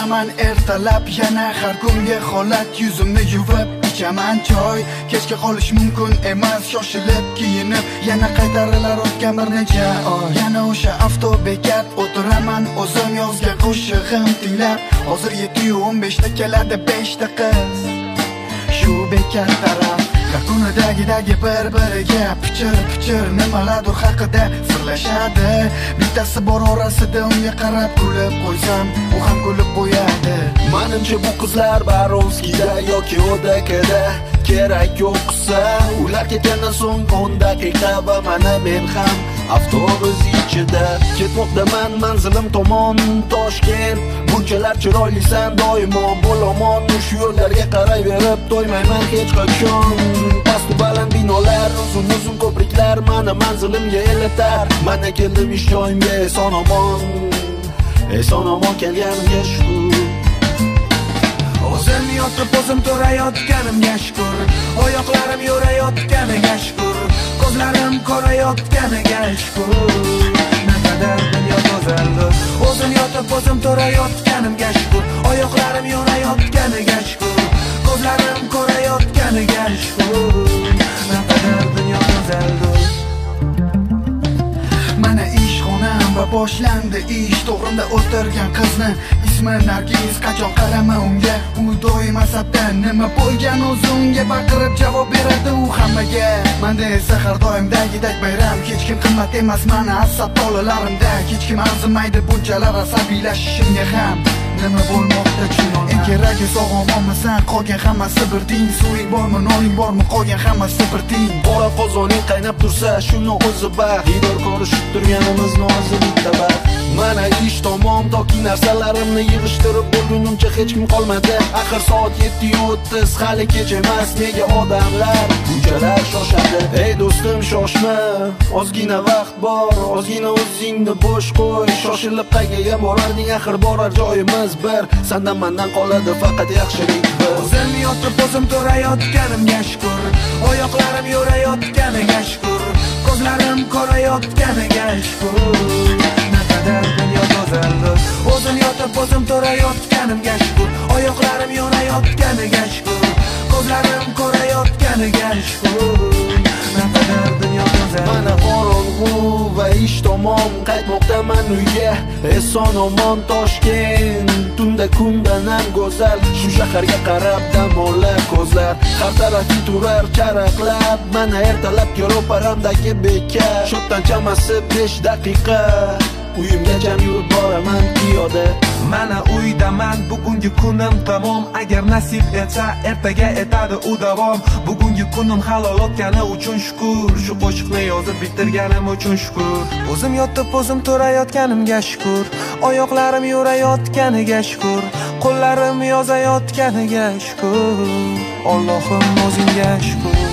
o'tiraman ertalab yana har kungi holat yuzimni yuvib ichaman choy kechga qolish mumkin emas shoshilib kiyinib yana qaytarilar o'tgan bir necha oy yana o'sha avtobekat o'tiraman o'zim yozgan qo'shig'im tinglab hozir 7:15 keladi 5 ta qiz shu bekat taraf kartonadagi bir-biriga pichir nimalardir haqida sirlashadi. Bittasi bor orasida unga qarab kulib qo'ysam, u ham kulib qo'yadi. Menimcha bu qizlar Barovskida yoki Odakada kerak yo'qsa, ular ketgandan so'ng 10 daqiqa va mana men ham avtobus ichida ketmoqdaman manzilim tomon Toshkent. Bunchalar chiroylisan doimo bo'lamon, shu yo'llarga qarayverib to'ymayman hech qachon. Past baland binolar, uzun ko'priklar mana manzilimga elatar. Mana keldim ish joyimga eson omon kelganimga shukur. O'zim yotib o'zim turayotganimga shukur. Oyoqlarim yurayotganiga shukur. Ko'zlarim ko'rayotganiga shukur. Naqadar dunyo go'zaldir. O'zim yotib o'zim turayotganimga shukur. Oyoqlarim yurayotganiga shukur. Ko'zlarim ko'rayotganiga shukur. Naqadar dunyo go'zaldir. Mana ishxonam va boshlandi ish. To'g'rimda o'tirgan qizni ismi Nargiz. Qachon qarama unga, u doim asabda. Nima bo'lgan o'zingga baqirib javob beradi u hammaga. Menda esa har doimdagidek bayram. Hech kim qimmat emas mana asab tolalarimda. Hech kim arzimaydi bunchalar asabiylashishimga ham. Nima bo'lmoqda tushunolmay. Eng keragi sog'omonmisan, qolgan hammasi bir ting. Suving bormi, noning bormi, qolgan hammasi bir ting. Qora qozoning qaynab tursa, shuni o'zi baxt. Diydor ko'rishib turganimiz nozi bitta baxt. Mana ish tamom, toki narsalarimni yig'ishtirib bo'lgunimcha hech kim qolmadi. Axir soat 7:30, hali kech emas. Nega odamlar bunchalar shoshadi? Ey do'stim, shoshma. Ozgina vaqt bor, ozgina o'zingni bo'sh qo'y. Shoshilib qayerga borarding? Axir borar joyimiz bir. Sendan mendan qoladi faqat yaxshilik bir. O'zim yotib o'zim turayotganimga shukur. Oyoqlarim yurayotganiga shukur. Ko'zlarim ko'rayotganiga shukur. Naqadar dunyo go'zaldir. O'zim yotib o'zim turayotganimga shukur. Oyoqlarim yurayotganiga shukur. Ko'zlarim ko'rayotganiga shukur. Naqadar dunyo go'zal. Mana qorong'u va ish tomon qaytmoqdaman uyga. Eson omon Toshkent. Tunda kundan ham go'zal. Shu shaharga qarab dam olar ko'zlar. Har tarafing turar charaqlab. Mana ertalabki ro'paramdagi bekat. Shotdan chamasi 5 daqiqa. Uyimgacha yurib boraman piyoda. Mana uydaman, bugungi kunim tamom. Agar nasib etsa, ertaga etadi u davom. Bugungi kunim halol o'tgani uchun shukur. Shu qo'shiqni yozib bitirganim uchun shukur. O'zim yotib o'zim turayotganimga shukur. Oyoqlarim yurayotganiga shukur. Qo'llarim yozayotganiga shukur. Allohim o'zingga shukur.